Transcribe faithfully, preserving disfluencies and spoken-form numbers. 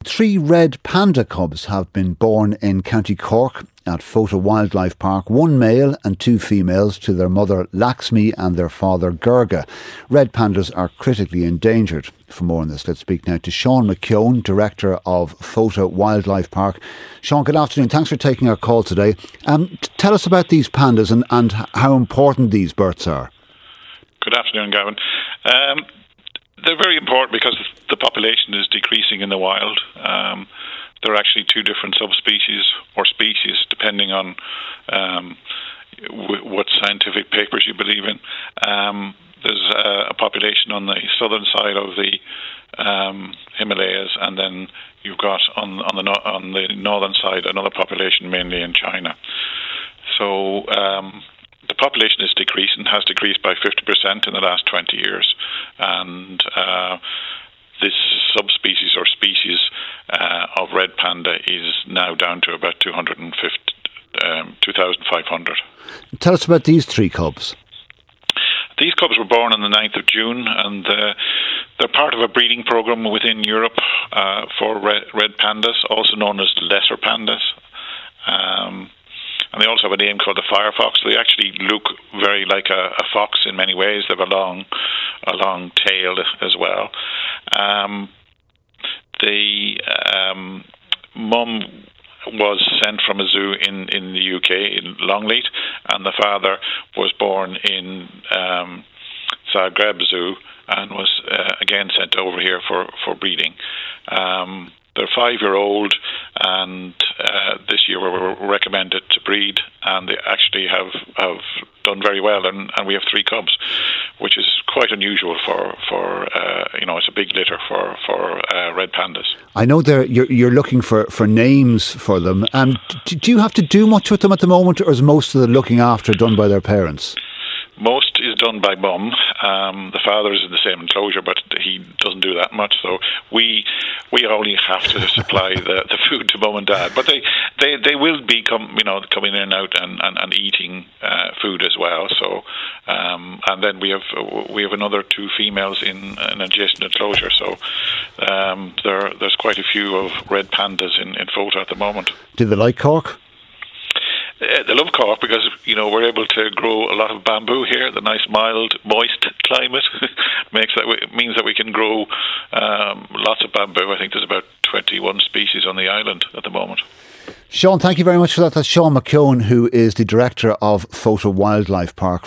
Three red panda cubs have been born in County Cork at Fota Wildlife Park, one male and two females, to their mother Laxmi and their father Gurga. Red pandas are critically endangered. For more on this, let's speak now to Sean McKeown, Director of Fota Wildlife Park. Sean, good afternoon. Thanks for taking our call today. Um, t- tell us about these pandas and, and how important these birds are. Good afternoon, Gavin. Um, they're very important because the population is decreasing in the wild. Um, there are actually two different subspecies or species, depending on um, w- what scientific papers you believe in. Um, there's a, a population on the southern side of the um, Himalayas, and then you've got on, on the no- on the northern side another population, mainly in China. So um, the population is decreasing, has decreased by fifty percent in the last twenty years, and uh, this subspecies or species uh, of red panda is now down to about two hundred fifty, um, two thousand five hundred. Tell us about these three cubs. These cubs were born on the ninth of June, and uh, they're part of a breeding program within Europe uh, for red, red pandas, also known as lesser pandas. Um, and they also have a name called the firefox. They actually look very like a, a fox in many ways. They have a long, a long tail as well. Um, the um, mum was sent from a zoo in, in the U K, in Longleat, and the father was born in um, Zagreb Zoo and was uh, again sent over here for, for breeding. Um, they're five-year-old, and uh, this year we were recommended to breed, and they actually have, have done very well, and, and we have three cubs, which is quite unusual for, for uh, you know, it's a big litter for, for uh, red pandas. I know there you're, you're looking for, for names for them. Um, do, do you have to do much with them at the moment, or is most of the looking after done by their parents? Most is done by mum. Um, the father is in the same enclosure, but he doesn't do that much. So we we only have to supply the, the food to mum and dad. But they, they, they will be come, you know coming in and out and, and, and eating uh, food as well. So um, and then we have we have another two females in an adjacent enclosure. So um, there there's quite a few of red pandas in, in Fota at the moment. Do they like Cork? Uh, they love Cork because, you know, we're able to grow a lot of bamboo here. The nice, mild, moist climate makes that we, means that we can grow um, lots of bamboo. I think there's about twenty-one species on the island at the moment. Sean, thank you very much for that. That's Sean McKeown, who is the Director of Fota Wildlife Park.